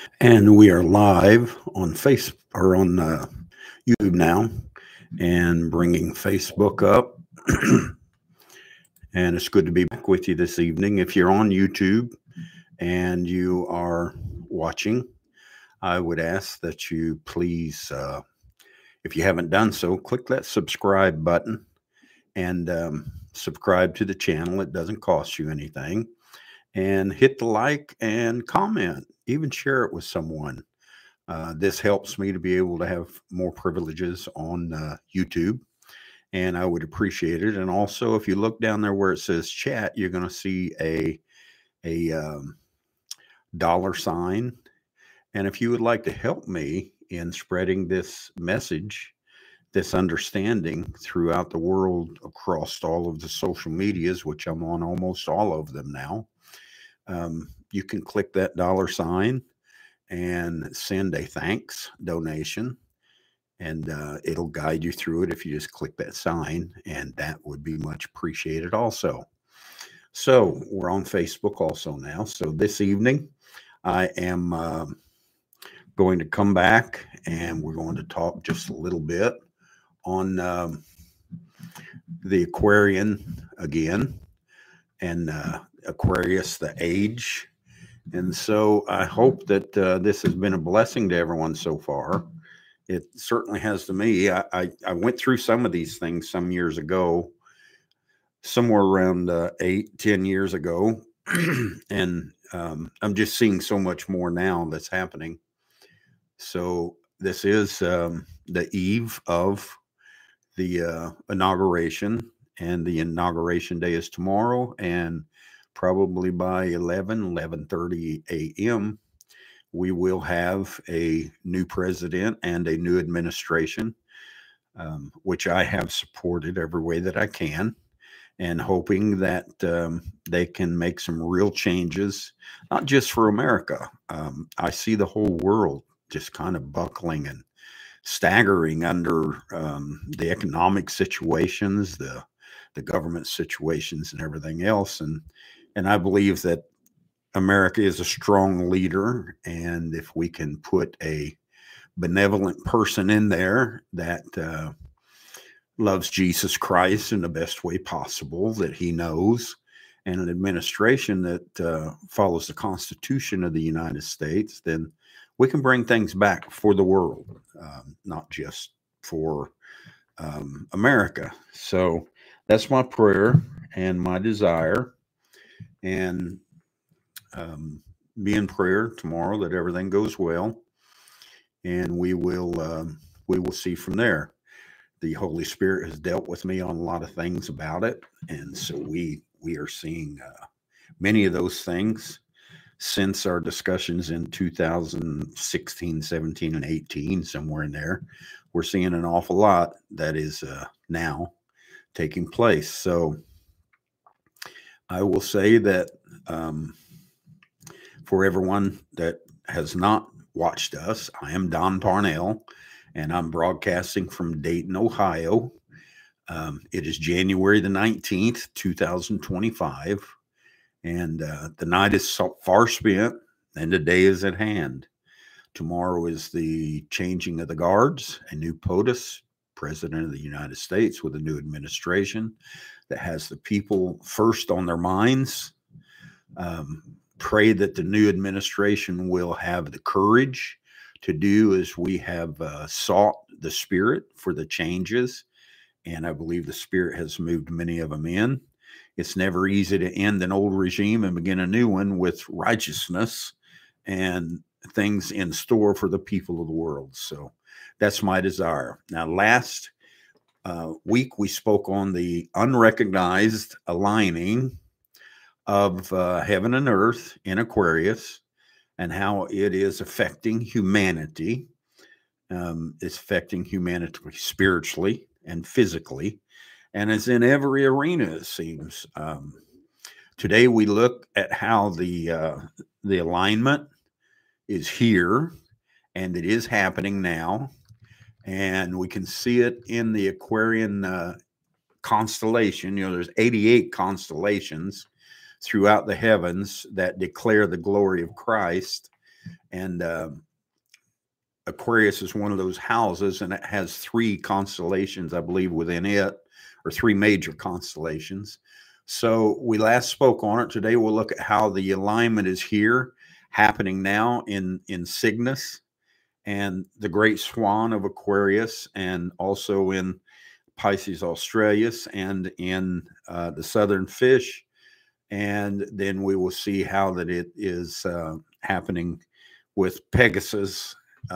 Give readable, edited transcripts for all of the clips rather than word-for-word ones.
And we are live on Face or on YouTube now and bringing Facebook up. And it's good to be back with you this evening. If you're on YouTube and you are watching, I would ask that you please, if you haven't done so, click that subscribe button and subscribe to the channel. It doesn't cost you anything. And hit the like and comment, even share it with someone. This helps me to be able to have more privileges on YouTube, and I would appreciate it. And also, if you look down there where it says chat, you're going to see a dollar sign. And if you would like to help me in spreading this message, this understanding throughout the world across all of the social medias, which I'm on almost all of them now, you can click that dollar sign and send a thanks donation, and it'll guide you through it if you just click that sign, and that would be much appreciated also. So we're on Facebook also now. So this evening I am going to come back and we're going to talk just a little bit on the Aquarian again, and Aquarius, the age. And so I hope that this has been a blessing to everyone so far. It certainly has to me. I went through some of these things some years ago, somewhere around 8-10 years ago. And I'm just seeing so much more now that's happening. So this is the eve of the inauguration, and the inauguration day is tomorrow, and probably by 11:30 a.m., we will have a new president and a new administration, which I have supported every way that I can, and hoping that they can make some real changes, not just for America. I see the whole world just kind of buckling and staggering under the economic situations, the government situations, and everything else. And I believe that America is a strong leader, and if we can put a benevolent person in there that loves Jesus Christ in the best way possible that he knows, and an administration that follows the Constitution of the United States, then we can bring things back for the world, not just for America. So that's my prayer and my desire. And be in prayer tomorrow that everything goes well, and we will see from there. The Holy Spirit has dealt with me on a lot of things about it, and so we are seeing many of those things since our discussions in 2016, 17, and 18, somewhere in there. We're seeing an awful lot that is now taking place. So I will say that for everyone that has not watched us, I am Don Parnell, and I'm broadcasting from Dayton, Ohio. It is January the 19th, 2025, and the night is so far spent, and the day is at hand. Tomorrow is the changing of the guards, a new POTUS, President of the United States, with a new administration that has the people first on their minds. Pray that the new administration will have the courage to do as we have sought the Spirit for the changes, and I believe the Spirit has moved many of them in. It's never easy to end an old regime and begin a new one with righteousness and things in store for the people of the world. So that's my desire. Now, last week we spoke on the unrecognized aligning of heaven and earth in Aquarius, and how it is affecting humanity. It's affecting humanity spiritually and physically, and it's in every arena, it seems. Today we look at how the alignment is here, and it is happening now, and we can see it in the Aquarian constellation. You know, there's 88 constellations throughout the heavens that declare the glory of Christ. And Aquarius is one of those houses, and it has 3 constellations, I believe, within it, or 3 major constellations. So we last spoke on it. Today we'll look at how the alignment is here, happening now in Cygnus, and the Great Swan of Aquarius, and also in Pisces Australis, and in the Southern Fish. And then we will see how that it is happening with Pegasus,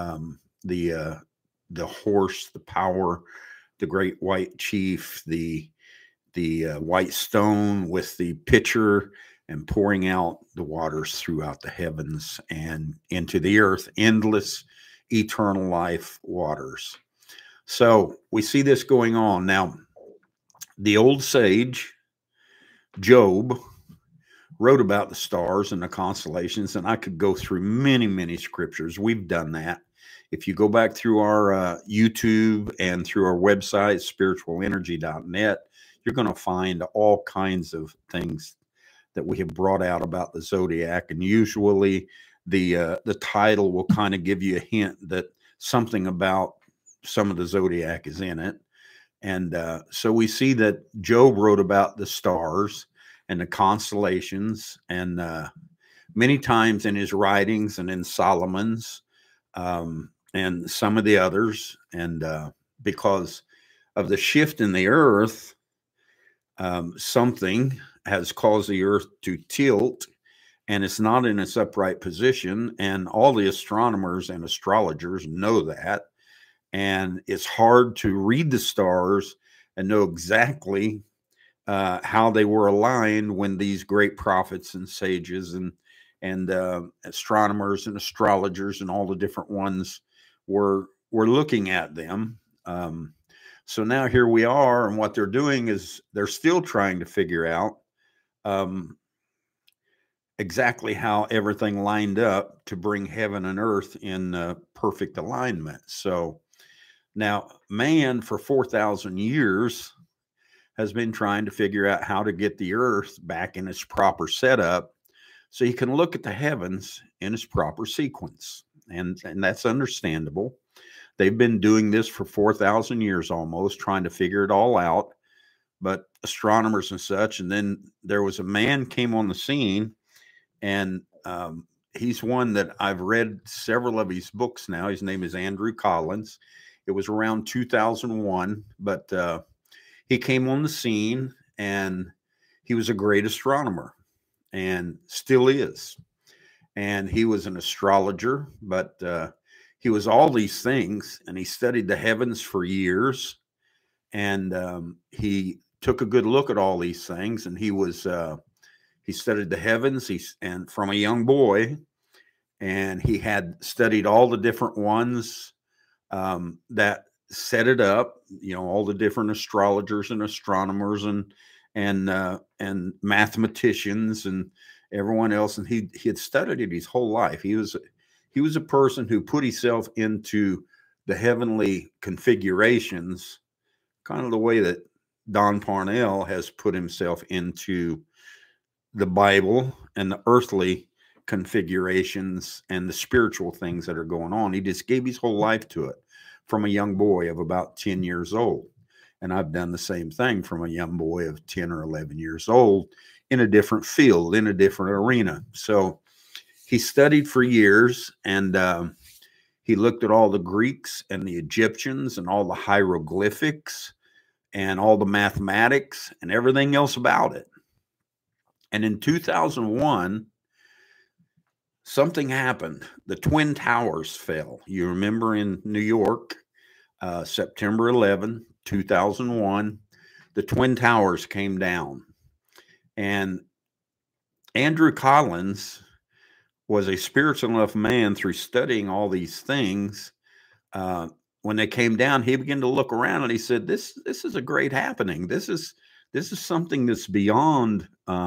the horse, the power, the great white chief, the white stone with the pitcher, and pouring out the waters throughout the heavens and into the earth, endless, eternal life waters. So we see this going on. Now, the old sage, Job, wrote about the stars and the constellations, and I could go through many, many scriptures. We've done that. If you go back through our YouTube and through our website, spiritualenergy.net, you're going to find all kinds of things that we have brought out about the zodiac. And usually the title will kind of give you a hint that something about some of the zodiac is in it. And so we see that Job wrote about the stars and the constellations, and many times in his writings, and in Solomon's, and some of the others. And because of the shift in the earth, something has caused the earth to tilt, and it's not in its upright position. And all the astronomers and astrologers know that. And it's hard to read the stars and know exactly how they were aligned when these great prophets and sages and astronomers and astrologers and all the different ones were looking at them. So now here we are, and what they're doing is they're still trying to figure out exactly how everything lined up to bring heaven and earth in perfect alignment. So now man for 4,000 years has been trying to figure out how to get the earth back in its proper setup so you can look at the heavens in its proper sequence. And that's understandable. They've been doing this for 4,000 years almost, trying to figure it all out. But astronomers and such, and then there was a man came on the scene, and he's one that I've read several of his books now. His name is Andrew Collins. It was around 2001, but he came on the scene, and he was a great astronomer, and still is. And he was an astrologer, but he was all these things, and he studied the heavens for years. And he took a good look at all these things, and he studied the heavens. And from a young boy, and he had studied all the different ones that set it up. You know, all the different astrologers and astronomers and mathematicians and everyone else. And he had studied it his whole life. He was a person who put himself into the heavenly configurations, kind of the way that Don Parnell has put himself into the Bible and the earthly configurations and the spiritual things that are going on. He just gave his whole life to it from a young boy of about 10 years old. And I've done the same thing from a young boy of 10 or 11 years old in a different field, in a different arena. So he studied for years, and he looked at all the Greeks and the Egyptians and all the hieroglyphics and all the mathematics and everything else about it. And in 2001, something happened. The Twin Towers fell. You remember in New York, September 11, 2001, the Twin Towers came down. And Andrew Collins was a spiritual enough man through studying all these things. When they came down, he began to look around, and he said, this is a great happening. This is something that's beyond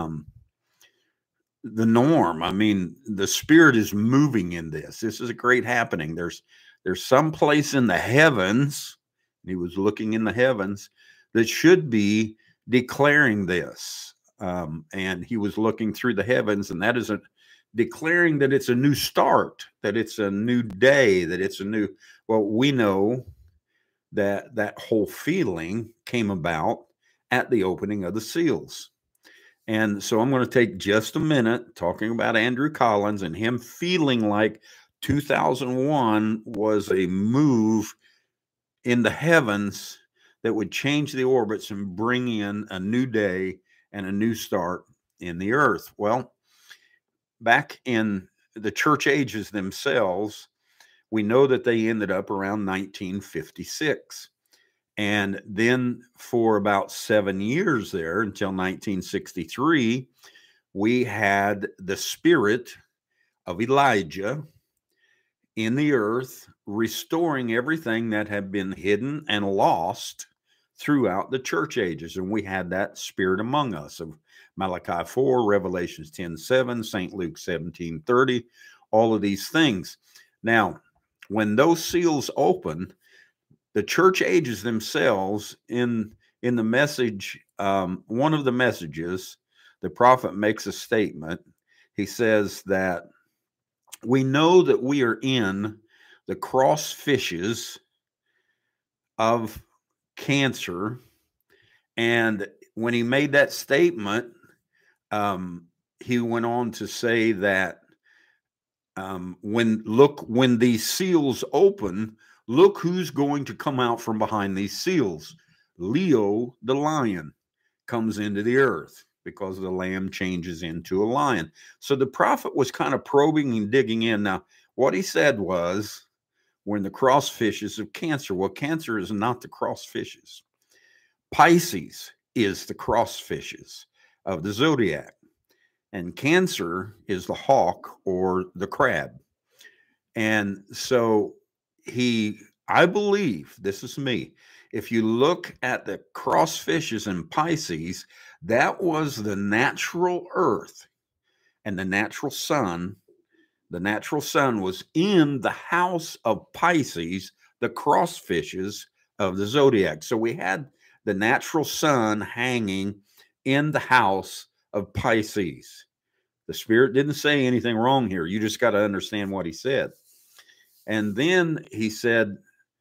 the norm. I mean, the spirit is moving in this. This is a great happening. There's some place in the heavens, and he was looking in the heavens, that should be declaring this. And he was looking through the heavens, and that is declaring that it's a new start, that it's a new day, that it's a new, well, we know that that whole feeling came about at the opening of the seals. And so I'm going to take just a minute talking about Andrew Collins and him feeling like 2001 was a move in the heavens that would change the orbits and bring in a new day and a new start in the earth. Well, back in the church ages themselves, we know that they ended up around 1956. And then for about 7 years there until 1963, we had the spirit of Elijah in the earth, restoring everything that had been hidden and lost throughout the church ages. And we had that spirit among us of Malachi 4, Revelations 10:7, St. Luke 17:30, all of these things. Now, when those seals open, the church ages themselves in the message, one of the messages, the prophet makes a statement. He says that we know that we are in the cross fishes of cancer. And when he made that statement, he went on to say that when these seals open, look who's going to come out from behind these seals. Leo, the lion, comes into the earth because the lamb changes into a lion. So the prophet was kind of probing and digging in. Now, what he said was, we're in the cross fishes of cancer. Well, cancer is not the cross fishes. Pisces is the cross fishes of the zodiac. And Cancer is the hawk or the crab. And so I believe, this is me, if you look at the cross fishes in Pisces, that was the natural earth and the natural sun. The natural sun was in the house of Pisces, the cross fishes of the zodiac. So we had the natural sun hanging in the house of Pisces. The spirit didn't say anything wrong here. You just got to understand what he said. And then he said,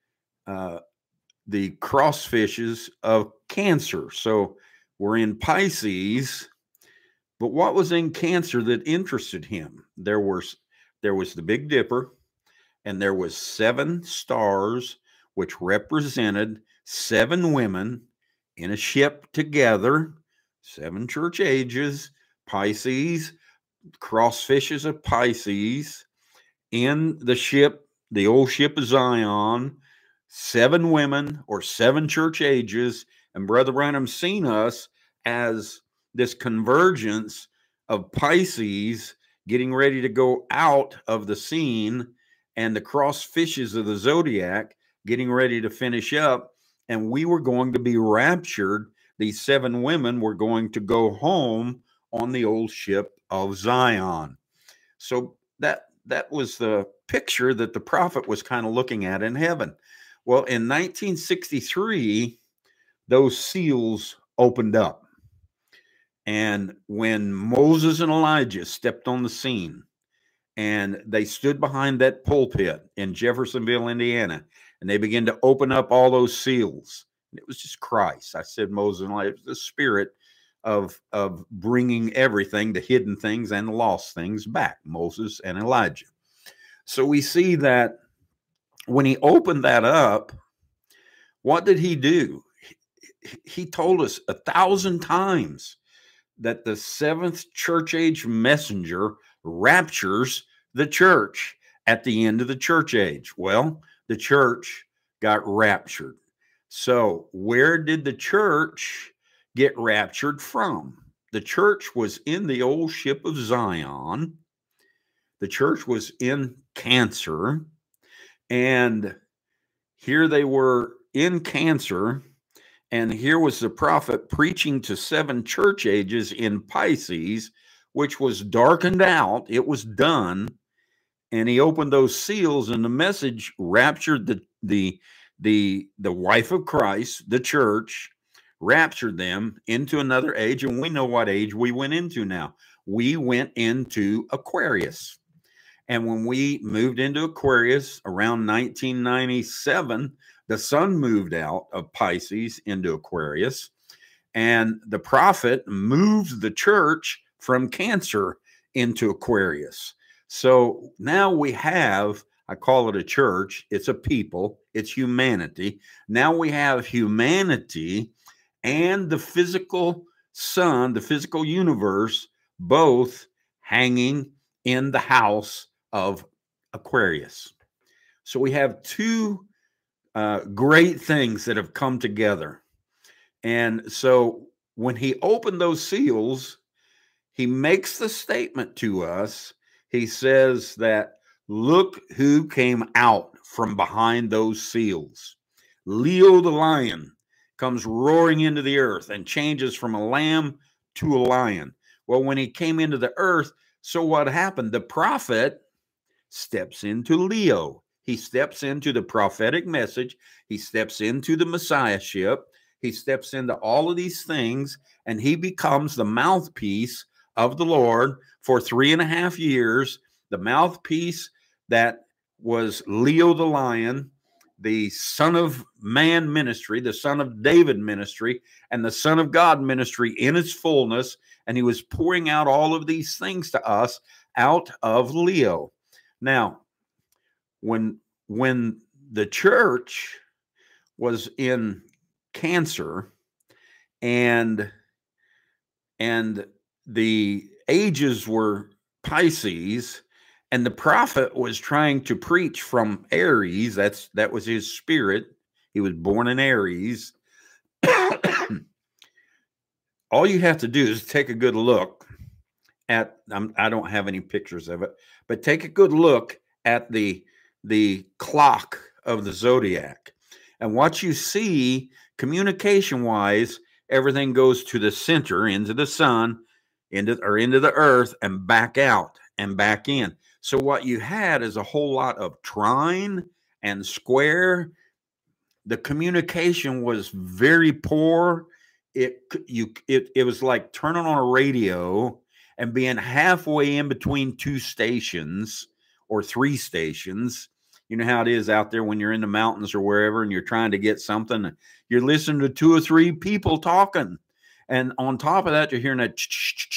the cross fishes of Cancer. So we're in Pisces, but what was in Cancer that interested him? There was the Big Dipper, and there was 7 stars, which represented 7 women in a ship together, 7 church ages, Pisces, cross fishes of Pisces, in the ship, the old ship of Zion, 7 women or 7 church ages. And Brother Branham seen us as this convergence of Pisces getting ready to go out of the scene, and the cross fishes of the zodiac getting ready to finish up. And we were going to be raptured. These 7 women were going to go home on the old ship of Zion. So that was the picture that the prophet was kind of looking at in heaven. Well, in 1963, those seals opened up. And when Moses and Elijah stepped on the scene, and they stood behind that pulpit in Jeffersonville, Indiana, and they began to open up all those seals, and it was just Christ. I said Moses and Elijah, the spirit of bringing everything, the hidden things and the lost things, back, Moses and Elijah. So we see that when he opened that up, what did he do? He told us 1,000 times that the 7th church age messenger raptures the church at the end of the church age. Well, the church got raptured. So where did the church get raptured from? The church was in the old ship of Zion. The church was in Cancer. And here they were in Cancer. And here was the prophet preaching to 7 church ages in Pisces, which was darkened out. It was done. And he opened those seals, and the message raptured the wife of Christ, the church, raptured them into another age. And we know what age we went into now. we went into Aquarius. And when we moved into Aquarius around 1997, the sun moved out of Pisces into Aquarius, and the prophet moved the church from Cancer into Aquarius. So now we have, I call it a church, it's a people, it's humanity. Now we have humanity and the physical sun, the physical universe, both hanging in the house of Aquarius. So we have two great things that have come together. And so when he opened those seals, he makes the statement to us. He says that, look who came out from behind those seals. Leo the lion comes roaring into the earth and changes from a lamb to a lion. Well, when he came into the earth, so what happened? The prophet steps into Leo. He steps into the prophetic message. He steps into the messiahship. He steps into all of these things, and he becomes the mouthpiece of the Lord for 3.5 years, the mouthpiece that was Leo the lion, the Son of Man ministry, the Son of David ministry, and the Son of God ministry in its fullness. And he was pouring out all of these things to us out of Leo. Now, when the church was in Cancer and the ages were Pisces, and the prophet was trying to preach from Aries, that was his spirit. He was born in Aries. All you have to do is take a good look at, I don't have any pictures of it, but take a good look at the clock of the zodiac. And what you see communication wise, everything goes to the center, into the sun, into the earth, and back out and back in. So what you had is a whole lot of trine and square. The communication was very poor. It was like turning on a radio and being halfway in between two stations or three stations. You know how it is out there when you're in the mountains or wherever and you're trying to get something. You're listening to 2 or 3 people talking. And on top of that, you're hearing that.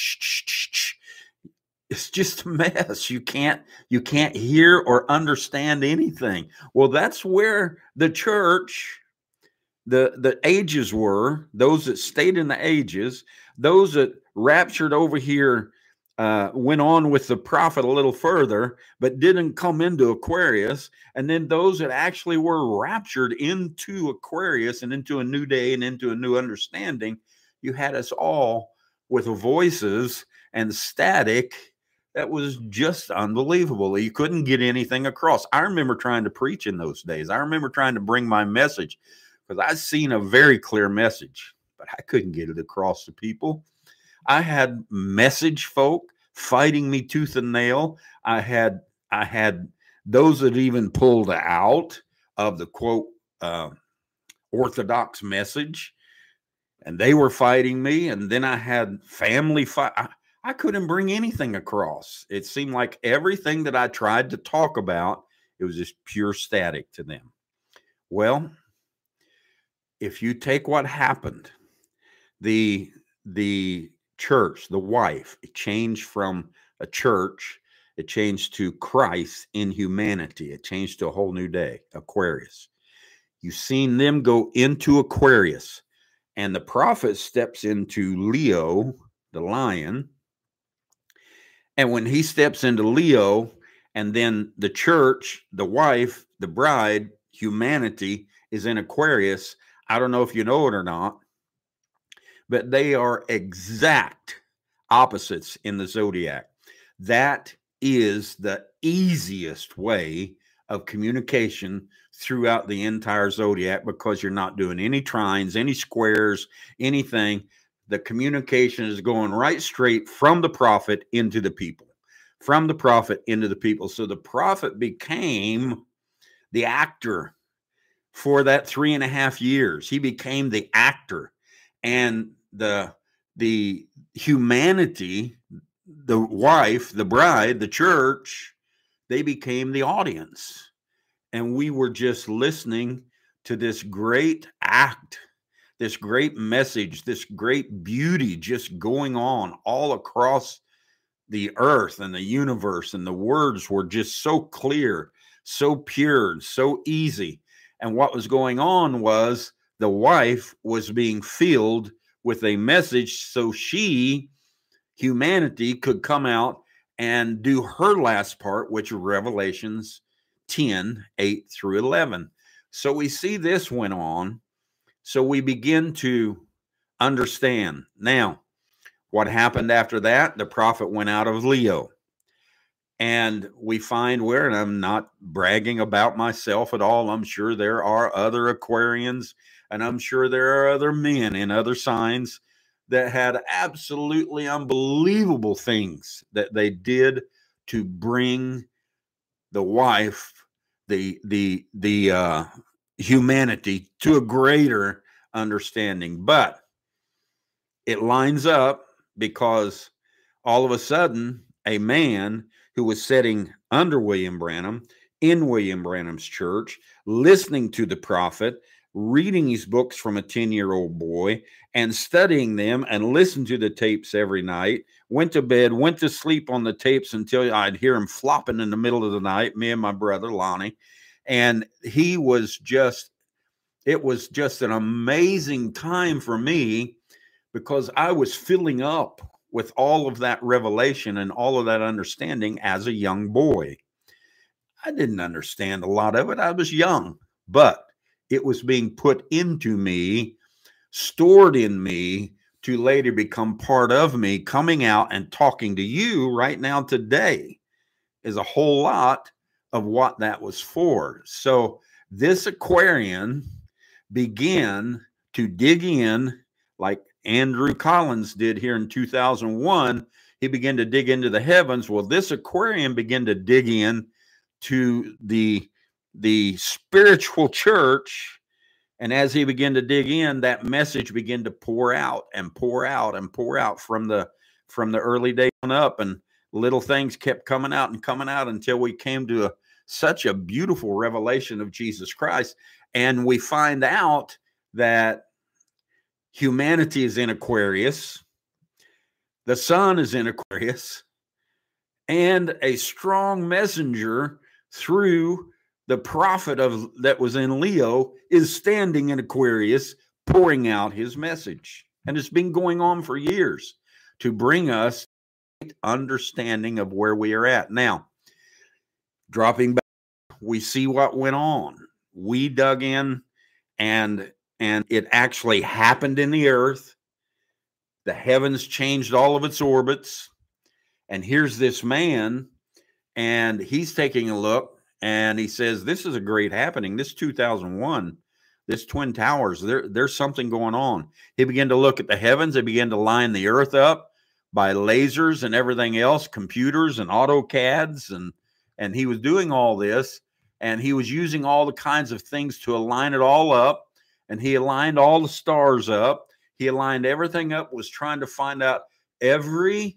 It's just a mess. You can't hear or understand anything. Well, that's where the church, the ages were, those that stayed in the ages, those that raptured over here, went on with the prophet a little further, but didn't come into Aquarius. And then those that actually were raptured into Aquarius and into a new day and into a new understanding, you had us all with voices and static that was just unbelievable. You couldn't get anything across. I remember trying to preach in those days. I remember trying to bring my message because I'd seen a very clear message, but I couldn't get it across to people. I had message folk fighting me tooth and nail. I had those that even pulled out of the quote orthodox message, and they were fighting me. And then I had family fight. I couldn't bring anything across. It seemed like everything that I tried to talk about, it was just pure static to them. Well, if you take what happened, the church, the wife, it changed from a church, it changed to Christ in humanity. It changed to a whole new day, Aquarius. You've seen them go into Aquarius, and the prophet steps into Leo, the lion. And when he steps into Leo, and then the church, the wife, the bride, humanity is in Aquarius. I don't know if you know it or not, but they are exact opposites in the zodiac. That is the easiest way of communication throughout the entire zodiac, because you're not doing any trines, any squares, anything. The communication is going right straight from the prophet into the people, from the prophet into the people. So the prophet became the actor for that 3.5 years. He became the actor, and the humanity, the wife, the bride, the church, they became the audience. And we were just listening to this great act, this great message, this great beauty just going on all across the earth and the universe. And the words were just so clear, so pure, so easy. And what was going on was the wife was being filled with a message so humanity, could come out and do her last part, which is Revelations 10, 8 through 11. So we see this went on. So we begin to understand. Now, what happened after that? The prophet went out of Leo. And we find where, and I'm not bragging about myself at all. I'm sure there are other Aquarians, and I'm sure there are other men in other signs that had absolutely unbelievable things that they did to bring the wife, the humanity to a greater understanding. But it lines up because all of a sudden, a man who was sitting under William Branham in William Branham's church, listening to the prophet, reading his books from a 10-year-old boy and studying them and listened to the tapes every night, went to bed, went to sleep on the tapes until I'd hear him flopping in the middle of the night, me and my brother Lonnie. And it was just an amazing time for me because I was filling up with all of that revelation and all of that understanding as a young boy. I didn't understand a lot of it. I was young, but it was being put into me, stored in me to later become part of me. Coming out and talking to you right now today is a whole lot of what that was for. So this Aquarian began to dig in like Andrew Collins did here in 2001. He began to dig into the heavens. Well, this Aquarian began to dig in to the spiritual church. And as he began to dig in, that message began to pour out and pour out and pour out from the early day on up. And little things kept coming out and coming out until we came to such a beautiful revelation of Jesus Christ. And we find out that humanity is in Aquarius, the sun is in Aquarius, and a strong messenger through the prophet that was in Leo is standing in Aquarius, pouring out his message. And it's been going on for years to bring us understanding of where we are at. Now, dropping back, we see what went on. We dug in, and it actually happened in the earth. The heavens changed all of its orbits. And here's this man, and he's taking a look, and he says, this is a great happening. This 2001, this Twin Towers, there's something going on. He began to look at the heavens. They began to line the earth up by lasers and everything else, computers and AutoCADs. And he was doing all this, and he was using all the kinds of things to align it all up. And he aligned all the stars up. He aligned everything up, was trying to find out every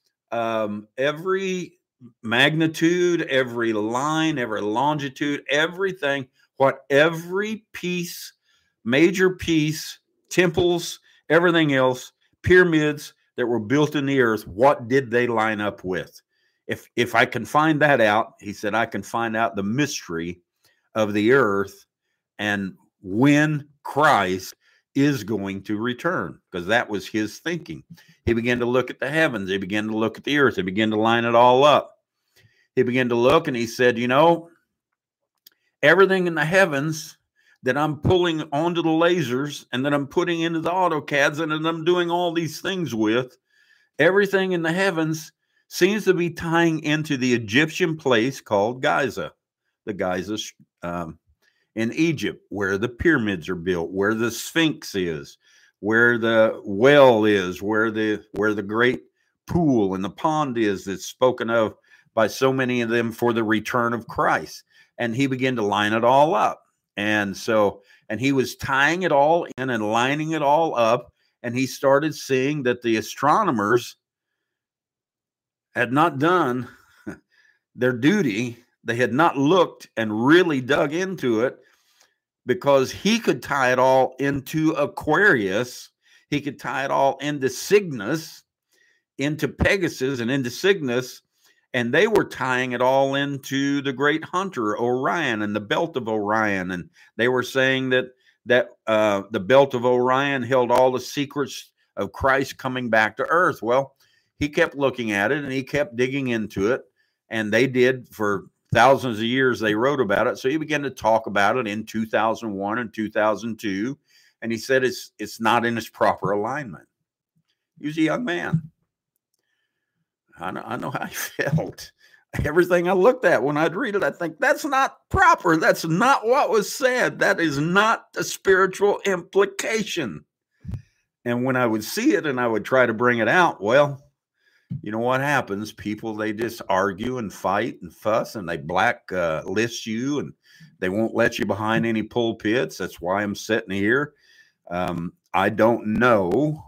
magnitude, every line, every longitude, everything, what every piece, major piece, temples, everything else, pyramids that were built in the earth, what did they line up with? If I can find that out, he said, I can find out the mystery of the earth and when Christ is going to return, because that was his thinking. He began to look at the heavens. He began to look at the earth. He began to line it all up. He began to look, and he said, everything in the heavens that I'm pulling onto the lasers and that I'm putting into the AutoCADs and that I'm doing all these things with, everything in the heavens seems to be tying into the Egyptian place called Giza, the Giza in Egypt, where the pyramids are built, where the Sphinx is, where the well is, where the great pool and the pond is that's spoken of by so many of them for the return of Christ. And he began to line it all up. And he was tying it all in and lining it all up. And he started seeing that the astronomers had not done their duty. They had not looked and really dug into it, because he could tie it all into Aquarius. He could tie it all into Cygnus, into Pegasus, and into Cygnus. And they were tying it all into the great hunter, Orion, and the belt of Orion. And they were saying that the belt of Orion held all the secrets of Christ coming back to earth. Well, he kept looking at it and he kept digging into it. And they did for thousands of years. They wrote about it. So he began to talk about it in 2001 and 2002. And he said it's not in its proper alignment. He was a young man. I know how he felt. Everything I looked at when I'd read it, I think that's not proper. That's not what was said. That is not the spiritual implication. And when I would see it and I would try to bring it out, well, you know what happens? People, they just argue and fight and fuss, and they blacklist you, and they won't let you behind any pulpits. That's why I'm sitting here. I don't know,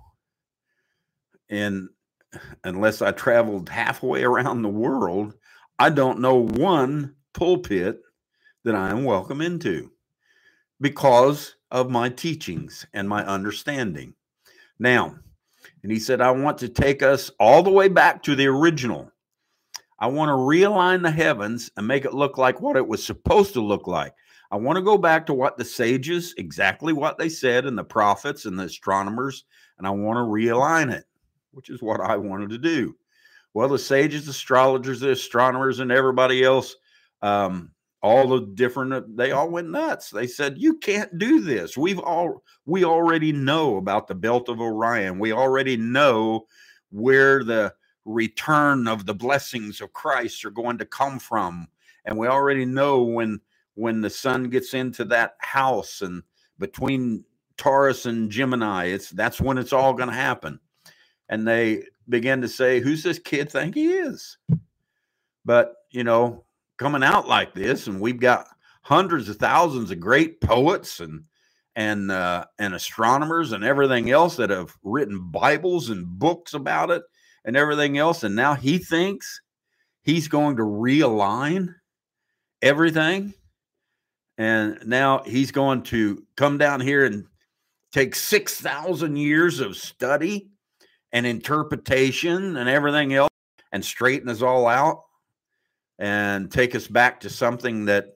and unless I traveled halfway around the world, I don't know one pulpit that I am welcome into because of my teachings and my understanding. Now, and he said, I want to take us all the way back to the original. I want to realign the heavens and make it look like what it was supposed to look like. I want to go back to what the sages, exactly what they said, and the prophets and the astronomers, and I want to realign it, which is what I wanted to do. Well, the sages, astrologers, the astronomers, and everybody else, all the different, they all went nuts. They said, you can't do this. We already know about the belt of Orion. We already know where the return of the blessings of Christ are going to come from. And we already know when the sun gets into that house and between Taurus and Gemini, that's when it's all going to happen. And they began to say, who's this kid think he is? But, you know, coming out like this, and we've got hundreds of thousands of great poets and astronomers and everything else that have written Bibles and books about it and everything else. And now he thinks he's going to realign everything. And now he's going to come down here and take 6,000 years of study and interpretation and everything else and straighten us all out and take us back to something that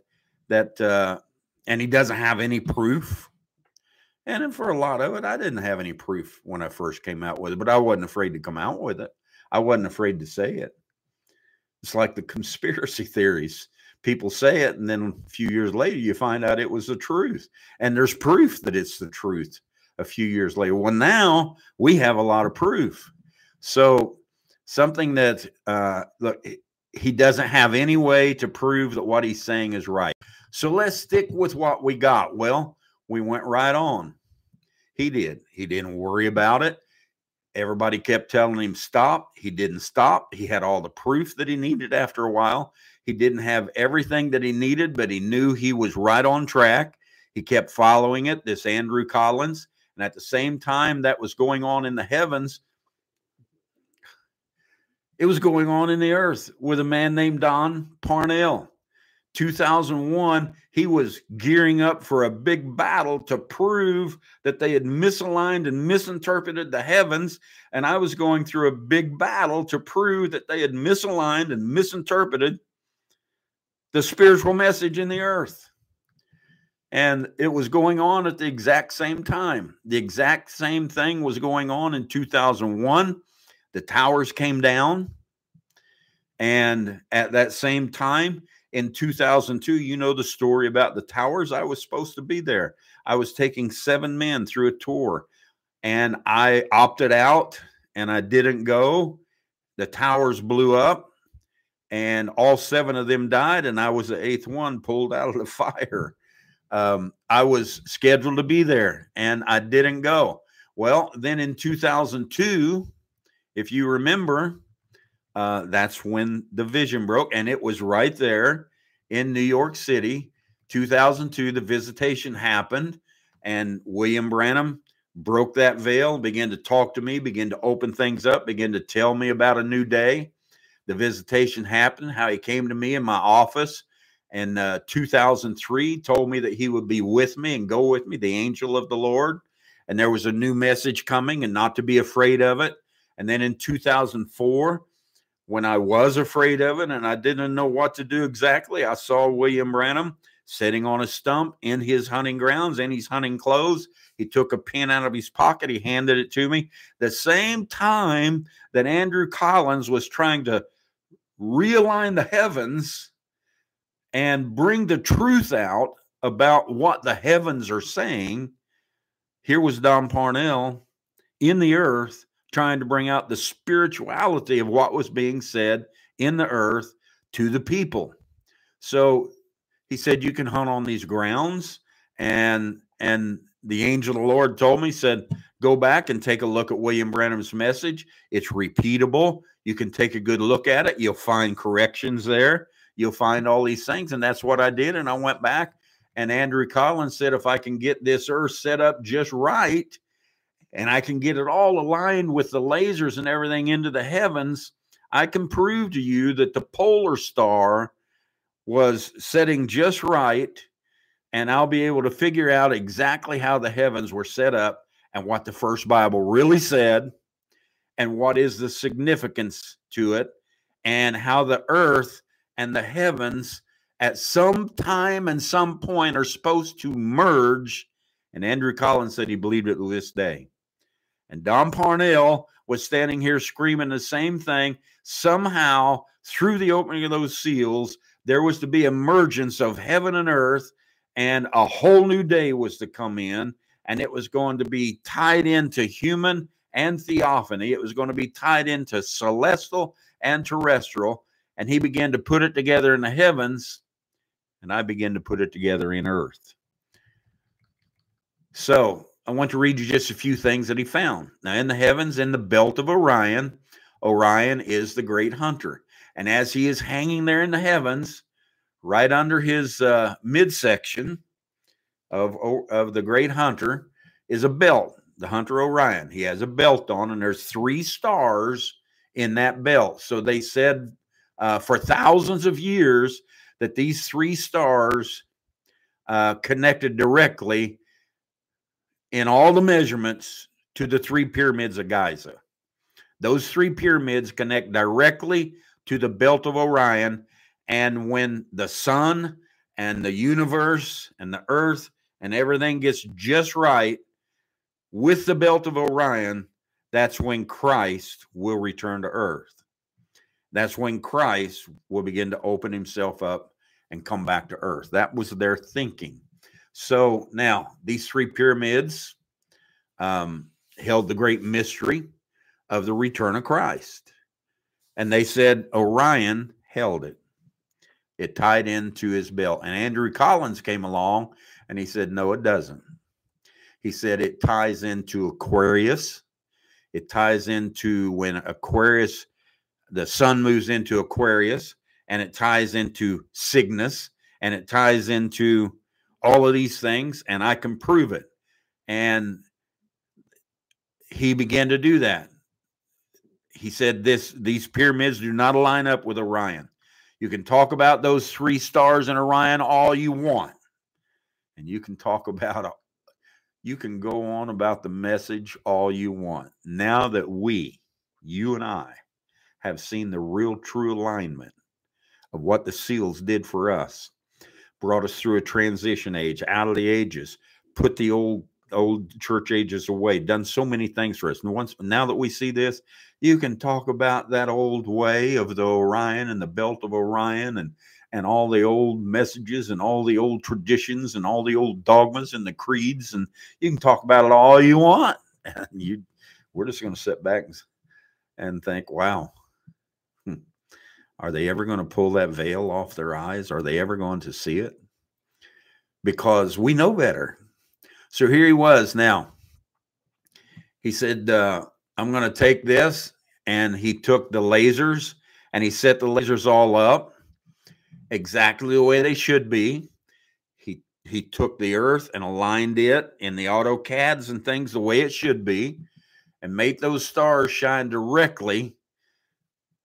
and he doesn't have any proof. And then for a lot of it, I didn't have any proof when I first came out with it, but I wasn't afraid to come out with it. I wasn't afraid to say it. It's like the conspiracy theories. People say it, and then a few years later, you find out it was the truth. And there's proof that it's the truth a few years later. Well, now we have a lot of proof. So something that, look, he doesn't have any way to prove that what he's saying is right. So let's stick with what we got. Well, we went right on. He did. He didn't worry about it. Everybody kept telling him stop. He didn't stop. He had all the proof that he needed after a while. He didn't have everything that he needed, but he knew he was right on track. He kept following it, this Andrew Collins. And at the same time that was going on in the heavens, it was going on in the earth with a man named Don Parnell. 2001, he was gearing up for a big battle to prove that they had misaligned and misinterpreted the heavens. And I was going through a big battle to prove that they had misaligned and misinterpreted the spiritual message in the earth. And it was going on at the exact same time. The exact same thing was going on in 2001. The towers came down. And at that same time, in 2002, you know the story about the towers. I was supposed to be there. I was taking 7 men through a tour, and I opted out, and I didn't go. The towers blew up, and all 7 of them died, and I was the 8th one pulled out of the fire. I was scheduled to be there, and I didn't go. Well, then in 2002, if you remember, that's when the vision broke, and it was right there in New York City. 2002, the visitation happened, and William Branham broke that veil, began to talk to me, began to open things up, began to tell me about a new day. the visitation happened, how he came to me in my office in 2003, told me that he would be with me and go with me, the angel of the Lord. And there was a new message coming and not to be afraid of it. And then in 2004, when I was afraid of it and I didn't know what to do exactly, I saw William Branham sitting on a stump in his hunting grounds, in his hunting clothes. He took a pen out of his pocket. He handed it to me. The same time that Andrew Collins was trying to realign the heavens and bring the truth out about what the heavens are saying, here was Don Parnell in the earth trying to bring out the spirituality of what was being said in the earth to the people. So he said, you can hunt on these grounds. And the angel of the Lord told me, said, go back and take a look at William Branham's message. It's repeatable. You can take a good look at it. You'll find corrections there. You'll find all these things. And that's what I did. And I went back, and Andrew Collins said, if I can get this earth set up just right, and I can get it all aligned with the lasers and everything into the heavens, I can prove to you that the polar star was setting just right, and I'll be able to figure out exactly how the heavens were set up and what the first Bible really said and what is the significance to it, and how the earth and the heavens at some time and some point are supposed to merge. And Andrew Collins said he believed it to this day. And Don Parnell was standing here screaming the same thing. Somehow, through the opening of those seals, there was to be emergence of heaven and earth, and a whole new day was to come in, and it was going to be tied into human and theophany. It was going to be tied into celestial and terrestrial, and he began to put it together in the heavens, and I began to put it together in earth. So I want to read you just a few things that he found. Now, in the heavens, in the belt of Orion, Orion is the great hunter. And as he is hanging there in the heavens, right under his midsection of the great hunter is a belt, the hunter Orion. He has a belt on, and there's 3 stars in that belt. So they said for thousands of years that these 3 stars connected directly in all the measurements to the 3 pyramids of Giza. Those 3 pyramids connect directly to the belt of Orion. And when the sun and the universe and the earth and everything gets just right with the belt of Orion, that's when Christ will return to earth. That's when Christ will begin to open himself up and come back to earth. That was their thinking. So now these 3 pyramids held the great mystery of the return of Christ. And they said Orion held it. It tied into his belt. And Andrew Collins came along and he said, no, it doesn't. He said it ties into Aquarius. It ties into when Aquarius, the sun moves into Aquarius, and it ties into Cygnus, and it ties into all of these things, and I can prove it. And he began to do that. He said these pyramids do not line up with Orion. You can talk about those 3 stars in Orion all you want. And you can talk about, you can go on about the message all you want. Now that you and I, have seen the real true alignment of what the seals did for us, brought us through a transition age, out of the ages, put the old church ages away, done so many things for us. And now that we see this, you can talk about that old way of the Orion and the belt of Orion and all the old messages and all the old traditions and all the old dogmas and the creeds, and you can talk about it all you want. And we're just going to sit back and think, wow, are they ever going to pull that veil off their eyes? Are they ever going to see it? Because we know better. So here he was now. He said, I'm going to take this. And he took the lasers and he set the lasers all up exactly the way they should be. He took the earth and aligned it in the AutoCADs and things the way it should be, and made those stars shine directly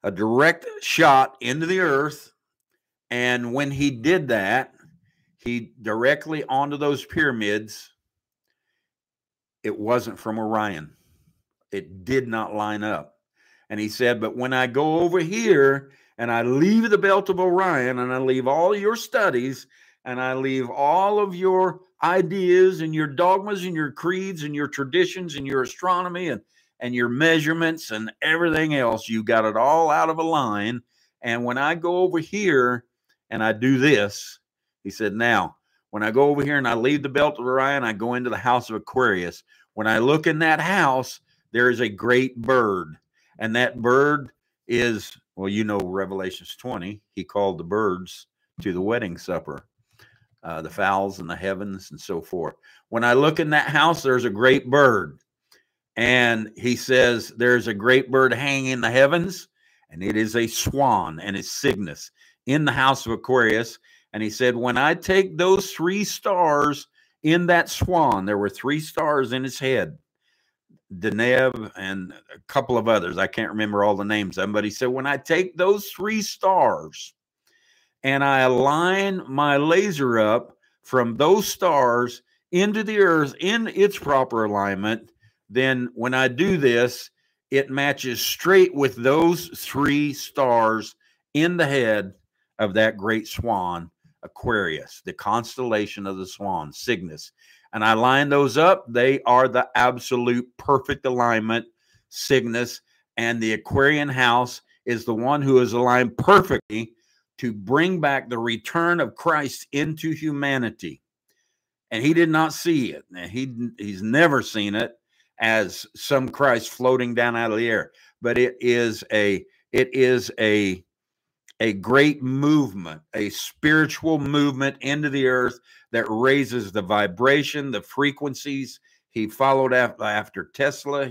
a direct shot into the earth. And when he did that, he directly onto those pyramids. It wasn't from Orion. It did not line up. And he said, but when I go over here and I leave the belt of Orion and I leave all your studies and I leave all of your ideas and your dogmas and your creeds and your traditions and your astronomy and your measurements and everything else, you got it all out of a line. And when I go over here and I do this, he said, now, when I go over here and I leave the belt of Orion, I go into the house of Aquarius. When I look in that house, there is a great bird. And that bird is, well, you know, Revelations 20, he called the birds to the wedding supper, the fowls and the heavens and so forth. When I look in that house, there's a great bird. And he says, there's a great bird hanging in the heavens, and it is a swan, and it's Cygnus in the house of Aquarius. And he said, when I take those 3 stars in that swan, there were 3 stars in his head, Deneb and a couple of others. I can't remember all the names of them, but he said, when I take those 3 stars and I align my laser up from those stars into the earth in its proper alignment, then when I do this, it matches straight with those 3 stars in the head of that great swan, Aquarius, the constellation of the swan, Cygnus. And I line those up. They are the absolute perfect alignment, Cygnus. And the Aquarian house is the one who is aligned perfectly to bring back the return of Christ into humanity. And he did not see it. He's never seen it as some Christ floating down out of the air. But it is a great movement, a spiritual movement into the earth that raises the vibration, the frequencies. He followed after Tesla.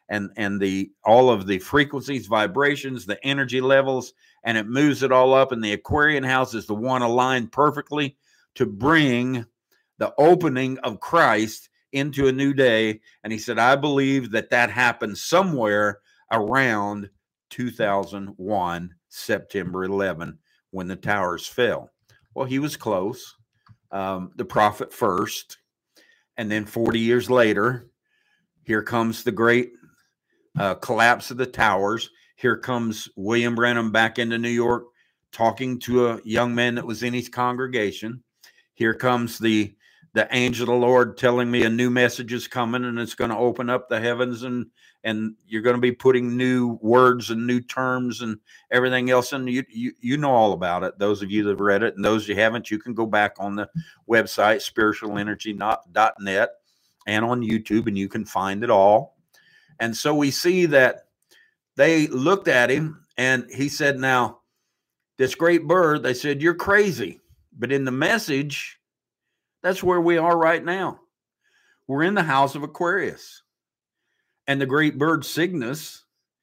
All of the frequencies, vibrations, the energy levels, and it moves it all up. And the Aquarian house is the one aligned perfectly to bring the opening of Christ into a new day. And he said, I believe that happened somewhere around 2001, September 11, when the towers fell. Well, he was close. The prophet first, and then 40 years later, here comes the great collapse of the towers. Here comes William Branham back into New York, talking to a young man that was in his congregation. Here comes the angel of the Lord telling me a new message is coming, and it's going to open up the heavens, and you're going to be putting new words and new terms and everything else. And you know all about it. Those of you that have read it, and those you haven't, you can go back on the website, spiritualenergy.net, and on YouTube, and you can find it all. And so we see that they looked at him, and he said, now, this great bird, they said, you're crazy. But in the message, that's where we are right now. We're in the house of Aquarius. And the great bird Cygnus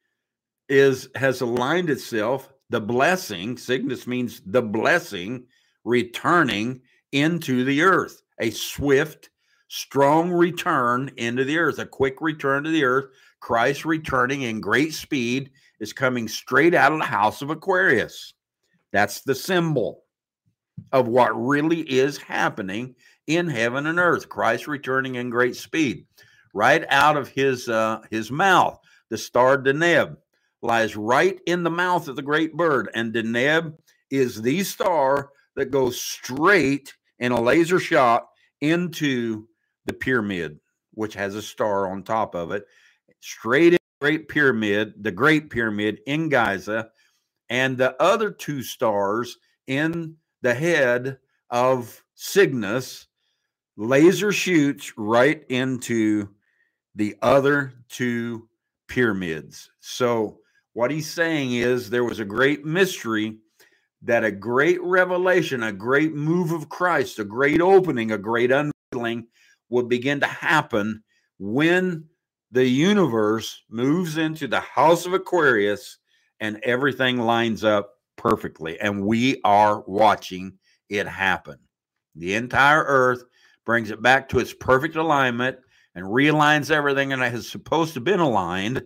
has aligned itself, the blessing, Cygnus means the blessing, returning into the earth. A swift, strong return into the earth, a quick return to the earth. Christ returning in great speed is coming straight out of the house of Aquarius. That's the symbol of what really is happening in heaven and earth. Christ returning in great speed. Right out of his mouth, the star Deneb lies right in the mouth of the great bird. And Deneb is the star that goes straight in a laser shot into the pyramid, which has a star on top of it. Straight in the Great Pyramid in Giza, and the other 2 stars in the head of Cygnus laser shoots right into the other 2 pyramids. So what he's saying is there was a great mystery, that a great revelation, a great move of Christ, a great opening, a great unveiling would begin to happen when the universe moves into the house of Aquarius and everything lines up perfectly. And we are watching it happen. The entire earth brings it back to its perfect alignment and realigns everything that has supposed to have been aligned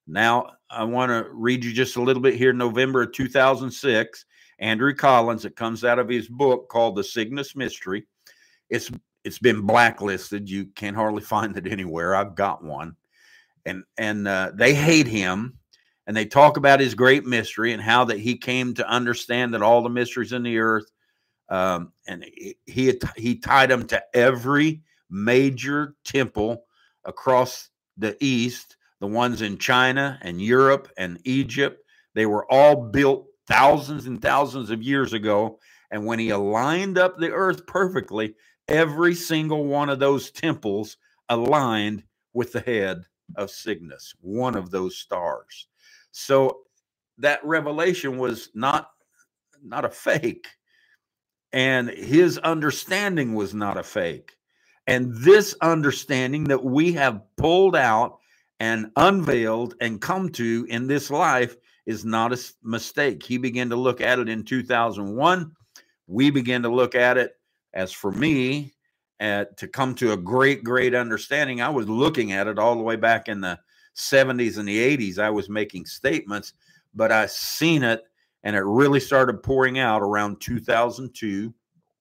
Now, I want to read you just a little bit here. November of 2006, Andrew Collins, it comes out of his book called The Cygnus Mystery. It's been blacklisted. You can't hardly find it anywhere. I've got one. And they hate him, and they talk about his great mystery and how that he came to understand that all the mysteries in the earth, and he tied them to every major temple across the East, the ones in China and Europe and Egypt. They were all built thousands and thousands of years ago. And when he aligned up the earth perfectly, every single one of those temples aligned with the head of Cygnus, one of those stars. So that revelation was not a fake, and his understanding was not a fake. And this understanding that we have pulled out and unveiled and come to in this life is not a mistake. He began to look at it in 2001. We began to look at it, as for me, to come to a great understanding. I was looking at it all the way back in the 70s and the 80s. I was making statements, but I seen it, and it really started pouring out around 2002.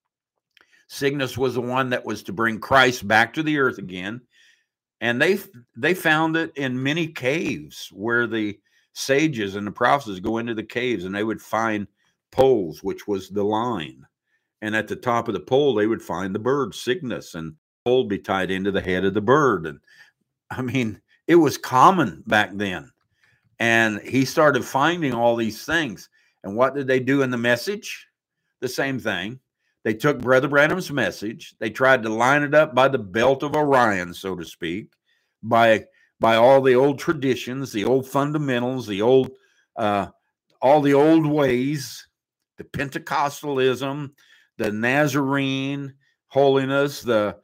Cygnus was the one that was to bring Christ back to the earth again. And they found it in many caves where the sages and the prophets go into the caves, and they would find poles, which was the line. And at the top of the pole, they would find the bird Cygnus, and the pole would be tied into the head of the bird. And I mean, it was common back then. And he started finding all these things. And what did they do in the message? The same thing. They took Brother Branham's message. They tried to line it up by the belt of Orion, so to speak, by all the old traditions, the old fundamentals, the old all the old ways, the Pentecostalism, the Nazarene holiness, the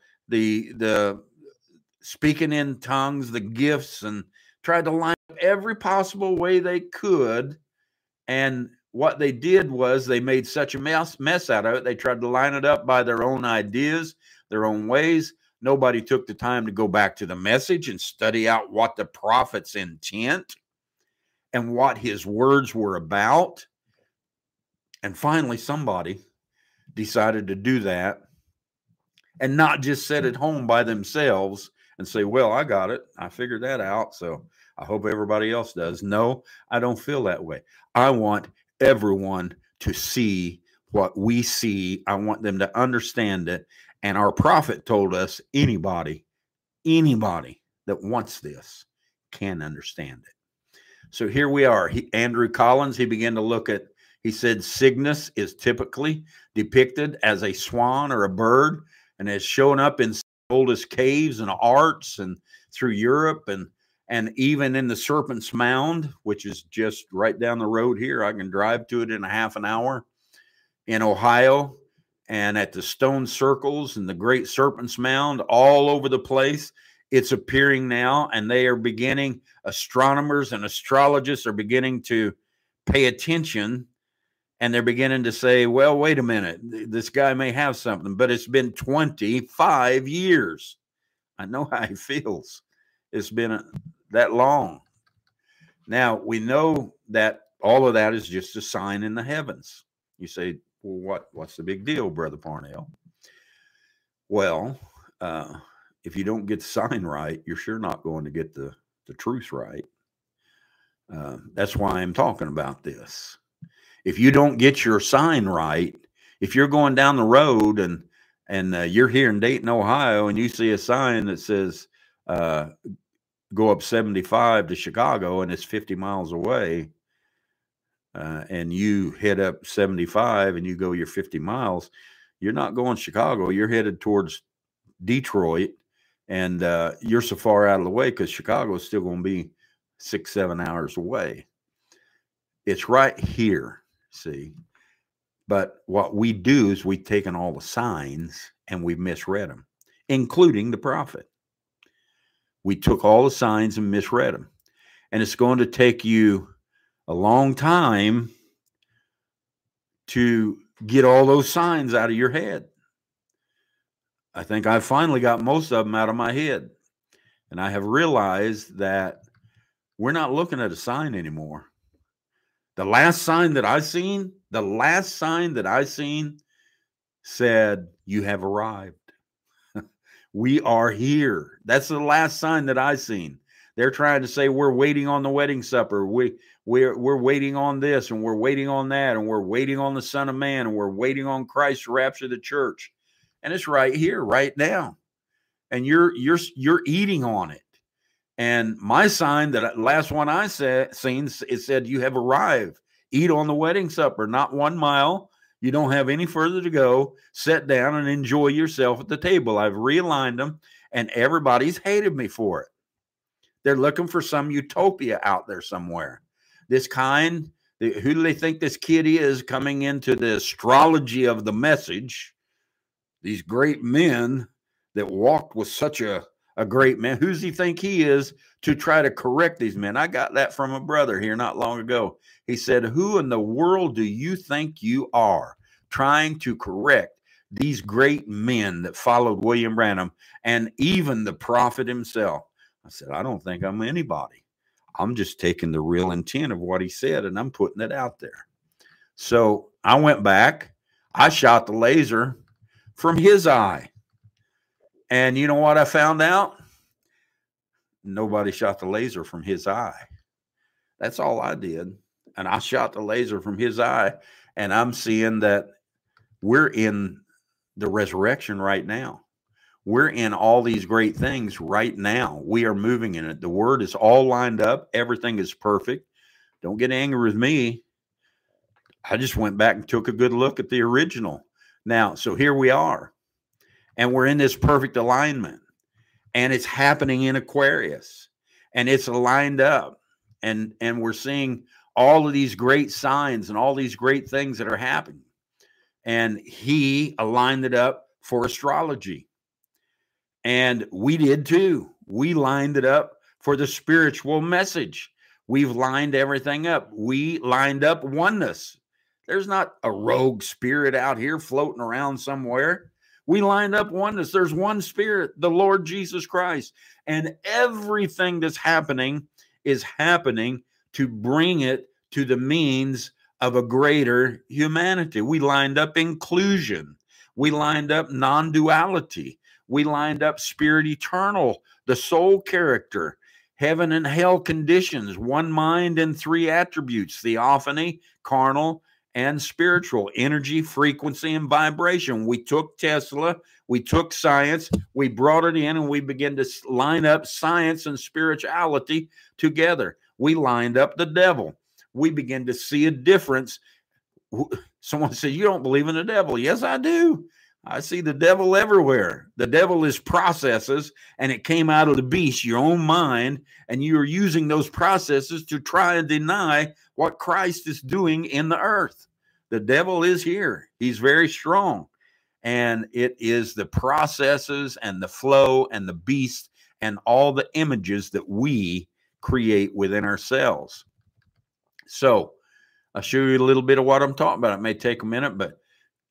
speaking in tongues, the gifts, and tried to line up every possible way they could. And what they did was they made such a mess out of it. They tried to line it up by their own ideas, their own ways. Nobody took the time to go back to the message and study out what the prophet's intent and what his words were about. And finally, somebody decided to do that and not just sit at home by themselves and say, well, I got it. I figured that out, so I hope everybody else does. No, I don't feel that way. I want everyone to see what we see. I want them to understand it. And our prophet told us anybody that wants this can understand it. So here we are. Andrew Collins, he began to look at, he said Cygnus is typically depicted as a swan or a bird, and has shown up in oldest caves and arts and through Europe, and even in the Serpent's Mound, which is just right down the road here. I can drive to it in a half an hour in Ohio, and at the stone circles and the Great Serpent's Mound all over the place. It's appearing now, and they are beginning, astronomers and astrologists are beginning to pay attention, and they're beginning to say, well, wait a minute, this guy may have something, but it's been 25 years. I know how he feels. It's been that long. Now, we know that all of that is just a sign in the heavens. You say, well, what's the big deal, Brother Parnell? Well, if you don't get the sign right, you're sure not going to get the truth right. That's why I'm talking about this. If you don't get your sign right, if you're going down the road and you're here in Dayton, Ohio, and you see a sign that says go up 75 to Chicago, and it's 50 miles away, and you head up 75 and you go your 50 miles, you're not going Chicago. You're headed towards Detroit, and you're so far out of the way because Chicago is still going to be 6-7 hours away. It's right here, see. But what we do is we've taken all the signs and we've misread them, including the prophet. We took all the signs and misread them. And it's going to take you a long time to get all those signs out of your head. I think I finally got most of them out of my head. And I have realized that We're not looking at a sign anymore. The last sign that I seen said, "You have arrived. We are here." That's the last sign that I seen. They're trying to say we're waiting on the wedding supper. We're waiting on this, and we're waiting on that, and we're waiting on the Son of Man, and we're waiting on Christ to rapture the church. And it's right here, right now. And you're eating on it. And my sign, that last one I seen, it said, "You have arrived. Eat on the wedding supper, not 1 mile. You don't have any further to go. Sit down and enjoy yourself at the table." I've realigned them, and everybody's hated me for it. They're looking for some utopia out there somewhere. This kind, who do they think this kid is coming into the astrology of the message? These great men that walked with such a great man. Who's he think he is to try to correct these men? I got that from a brother here not long ago. He said, "Who in the world do you think you are trying to correct these great men that followed William Branham and even the prophet himself?" I said, "I don't think I'm anybody. I'm just taking the real intent of what he said and I'm putting it out there." So I went back. I shot the laser from his eye. And you know what I found out? Nobody shot the laser from his eye. That's all I did. And I shot the laser from his eye. And I'm seeing that we're in the resurrection right now. We're in all these great things right now. We are moving in it. The word is all lined up. Everything is perfect. Don't get angry with me. I just went back and took a good look at the original. Now, so here we are. And we're in this perfect alignment. And it's happening in Aquarius. And it's lined up. And we're seeing all of these great signs and all these great things that are happening. And he aligned it up for astrology. And we did too. We lined it up for the spiritual message. We've lined everything up. We lined up oneness. There's not a rogue spirit out here floating around somewhere. We lined up oneness. There's one spirit, the Lord Jesus Christ. And everything that's happening is happening to bring it to the means of a greater humanity. We lined up inclusion. We lined up non-duality. We lined up spirit eternal, the soul character, heaven and hell conditions, one mind and three attributes: theophany, carnal, and spiritual, energy, frequency, and vibration. We took Tesla, we took science, we brought it in, and we began to line up science and spirituality together. We lined up the devil. We began to see a difference. Someone said, "You don't believe in the devil." Yes, I do. I see the devil everywhere. The devil is processes, and it came out of the beast, your own mind, and you are using those processes to try and deny what Christ is doing in the earth. The devil is here. He's very strong, and it is the processes and the flow and the beast and all the images that we create within ourselves. So I'll show you a little bit of what I'm talking about. It may take a minute, but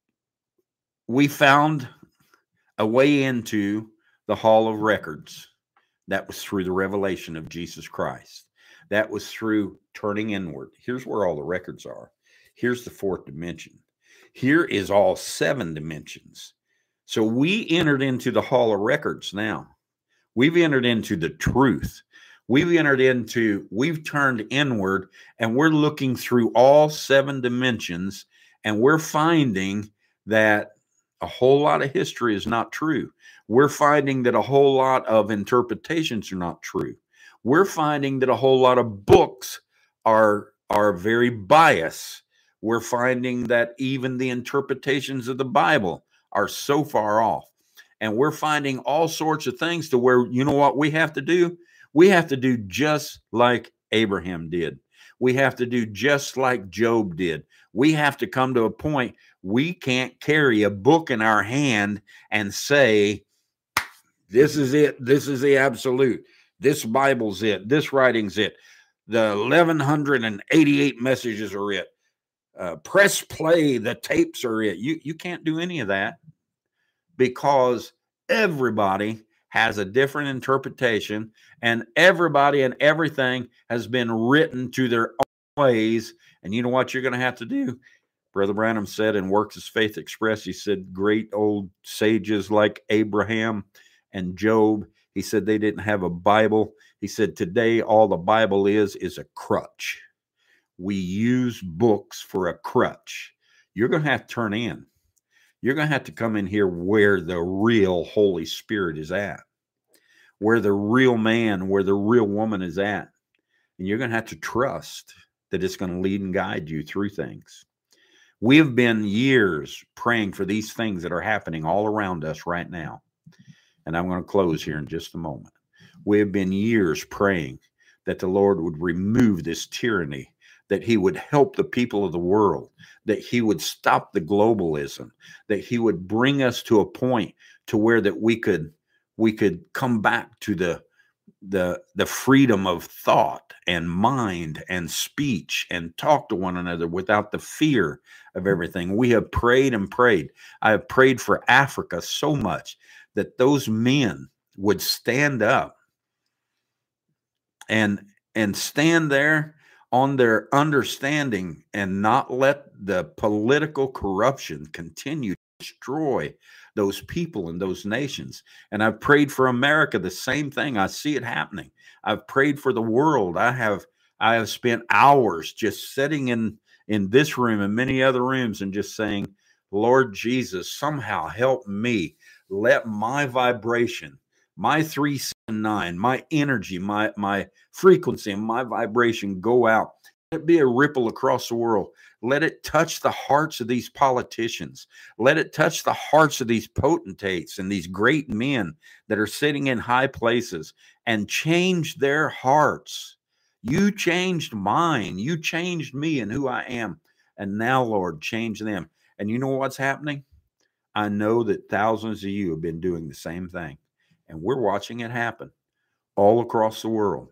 we found a way into the Hall of Records. That was through the revelation of Jesus Christ. That was through turning inward. Here's where all the records are. Here's the fourth dimension. Here is all 7 dimensions. So we entered into the Hall of Records now. We've entered into the truth. We've turned inward, and we're looking through all 7 dimensions, and we're finding that a whole lot of history is not true. We're finding that a whole lot of interpretations are not true. We're finding that a whole lot of books are very biased. We're finding that even the interpretations of the Bible are so far off. And we're finding all sorts of things to where, you know what we have to do? We have to do just like Abraham did. We have to do just like Job did. We have to come to a point we can't carry a book in our hand and say, "This is it. This is the absolute. This Bible's it. This writing's it. The 1188 messages are it. Press play. The tapes are it." You can't do any of that, because everybody has a different interpretation, and everybody and everything has been written to their own ways. And you know what you're going to have to do? Brother Branham said in Works as Faith Express, he said, great old sages like Abraham and Job, he said they didn't have a Bible. He said today all the Bible is a crutch. We use books for a crutch. You're going to have to turn in. You're going to have to come in here where the real Holy Spirit is at, where the real man, where the real woman is at. And you're going to have to trust that it's going to lead and guide you through things. We have been years praying for these things that are happening all around us right now. And I'm going to close here in just a moment. We have been years praying that the Lord would remove this tyranny, that he would help the people of the world, that he would stop the globalism, that he would bring us to a point to where that we could come back to the freedom of thought and mind and speech and talk to one another without the fear of everything. We have prayed and prayed. I have prayed for Africa so much that those men would stand up and stand there on their understanding and not let the political corruption continue to destroy those people and those nations. And I've prayed for America, the same thing. I see it happening. I've prayed for the world. I have spent hours just sitting in this room and many other rooms and just saying, Lord Jesus, somehow help me. Let my vibration, my 379, my energy, my frequency and my vibration go out. Let it be a ripple across the world. Let it touch the hearts of these politicians. Let it touch the hearts of these potentates and these great men that are sitting in high places and change their hearts. You changed mine. You changed me and who I am. And now, Lord, change them. And you know what's happening? I know that thousands of you have been doing the same thing. And we're watching it happen all across the world.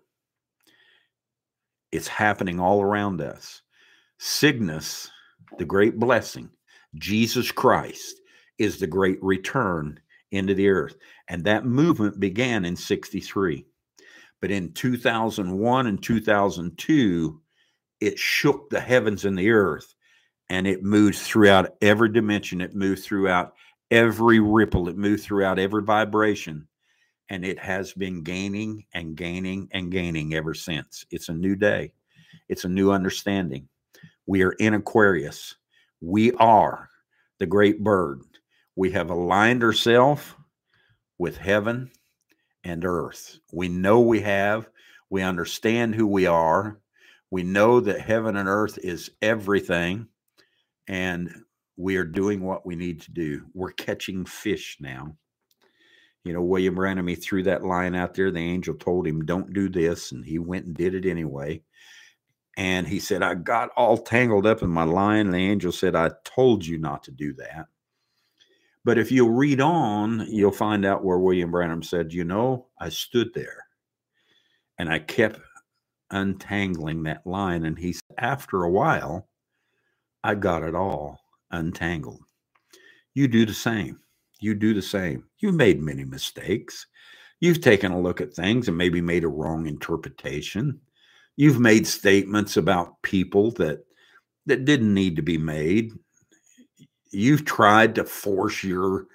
It's happening all around us. Cygnus, the great blessing, Jesus Christ, is the great return into the earth. And that movement began in 63. But in 2001 and 2002, it shook the heavens and the earth. And it moved throughout every dimension. It moved throughout every ripple. It moved throughout every vibration. And it has been gaining and gaining and gaining ever since. It's a new day. It's a new understanding. We are in Aquarius. We are the great bird. We have aligned ourselves with heaven and earth. We know we have. We understand who we are. We know that heaven and earth is everything. And we are doing what we need to do. We're catching fish now. You know, William Branham, he threw that line out there. The angel told him, don't do this. And he went and did it anyway. And he said, I got all tangled up in my line. And the angel said, I told you not to do that. But if you'll read on, you'll find out where William Branham said, you know, I stood there and I kept untangling that line. And he said, after a while, I got it all untangled. You do the same. You do the same. You've made many mistakes. You've taken a look at things and maybe made a wrong interpretation. You've made statements about people that didn't need to be made. You've tried to force your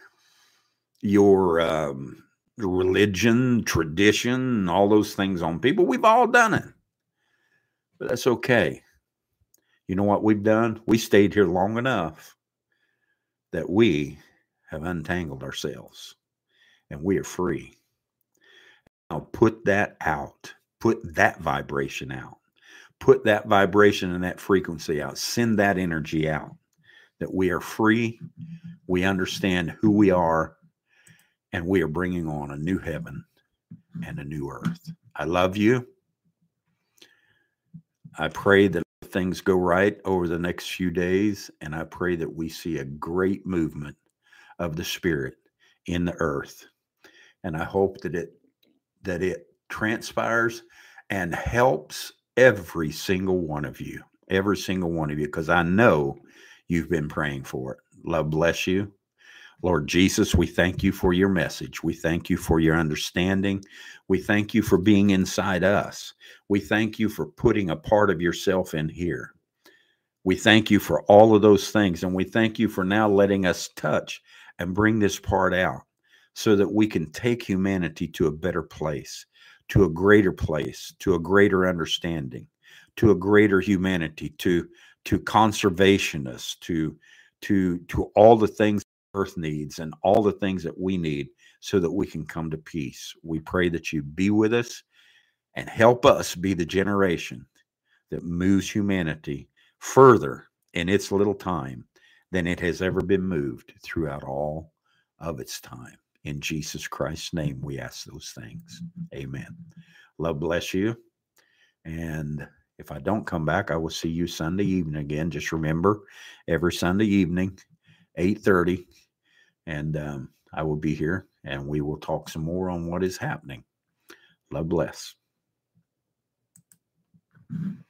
religion, tradition, all those things on people. We've all done it. But that's okay. You know what we've done? We stayed here long enough that we have untangled ourselves and we are free. Now put that out. Put that vibration out. Put that vibration and that frequency out. Send that energy out. That we are free. We understand who we are. And we are bringing on a new heaven and a new earth. I love you. I pray that things go right over the next few days. And I pray that we see a great movement of the Spirit in the earth. And I hope that it transpires and helps every single one of you, because I know you've been praying for it. Love bless you. Lord Jesus, we thank you for your message. We thank you for your understanding. We thank you for being inside us. We thank you for putting a part of yourself in here. We thank you for all of those things. And we thank you for now letting us touch and bring this part out so that we can take humanity to a better place, to a greater place, to a greater understanding, to a greater humanity, to conservationists, to all the things earth needs and all the things that we need so that we can come to peace. We pray that you be with us and help us be the generation that moves humanity further in its little time than it has ever been moved throughout all of its time. In Jesus Christ's name, we ask those things. Amen. Love bless you. And if I don't come back, I will see you Sunday evening again. Just remember, every Sunday evening, 8:30, and I will be here, and we will talk some more on what is happening. Love bless.